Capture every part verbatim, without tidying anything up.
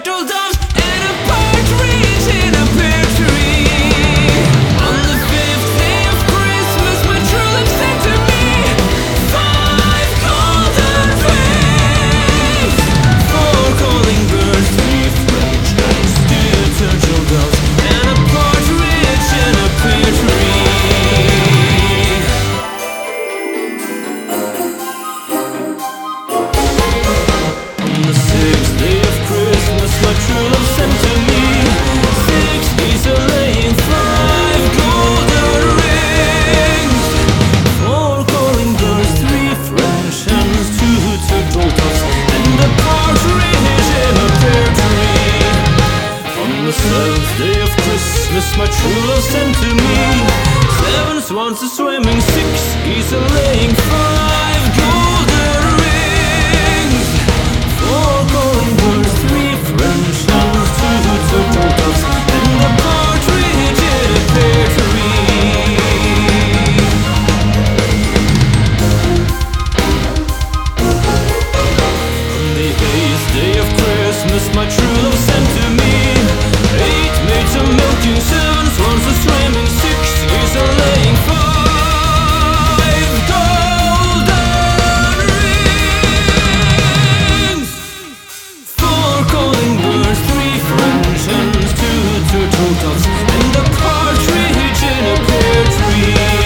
turtle doves, and a partridge in a pear tree. On the fifth day of Christmas, my true love sent to me five golden rings, four calling birds, three French hens, two turtle doves, and a partridge in a pear tree. On the sixth day of Christmas, my true love sent to me six geese a laying, five golden rings, four calling birds, three French hens, two turtle doves, and a partridge in a pear tree. On the seventh day of Christmas, my true love sent to me seven swans a swimming, six geese a laying, five golden rings, four calling birds, three French hens, two turtle doves, and a partridge in a pear tree. On the eighth day of Christmas, my true love sent to me eight maids a milking, seven swans a swimming, six geese a laying, five golden rings, four calling birds, three French hens, two turtle doves, and a partridge in a pear tree.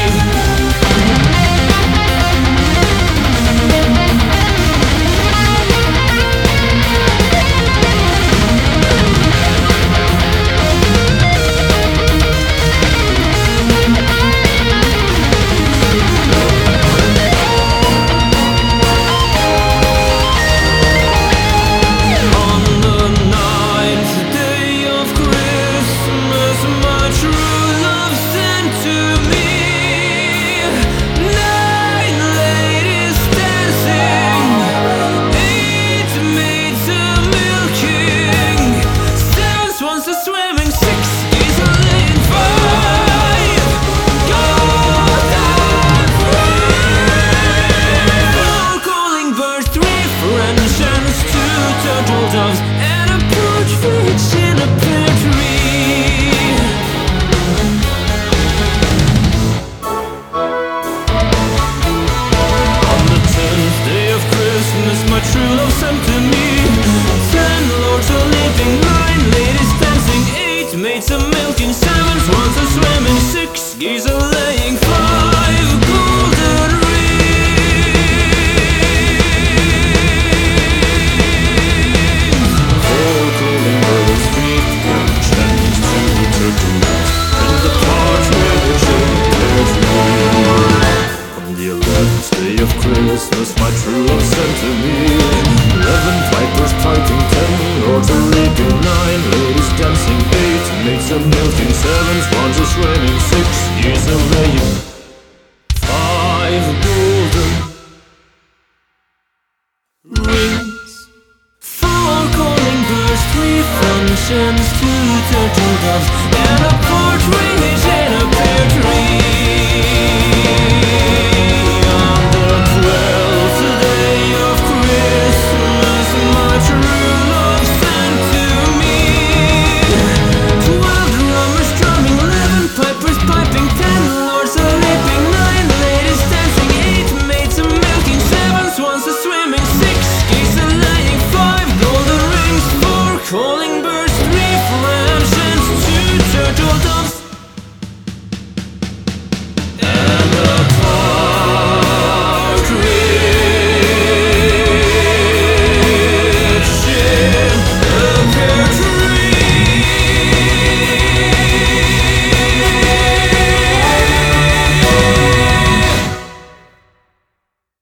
On the ninth day of Christmas, my true love sent to me nine ladies dancing, eight maids a milking, seven swans a swimming, six geese a laying, five golden rings, four calling birds, three French hens, two turtle doves, and a partridge in a pear tree. On the tenth day of Christmas, my true love sent to me ten lords a leaping, nine ladies dancing, eight maids a milking, seven swans a swimming, six geese a laying, five golden rings, four calling birds, three French hens, two turtle doves, and a partridge in a pear tree. On the eleventh day of Christmas, my true love sent to me eleven pipers piping, ten lords a leaping, nine ladies dancing, eight maids a milking, seven swans a swimming, six geese a laying, five golden rings, four calling birds, three French hens, two turtle doves,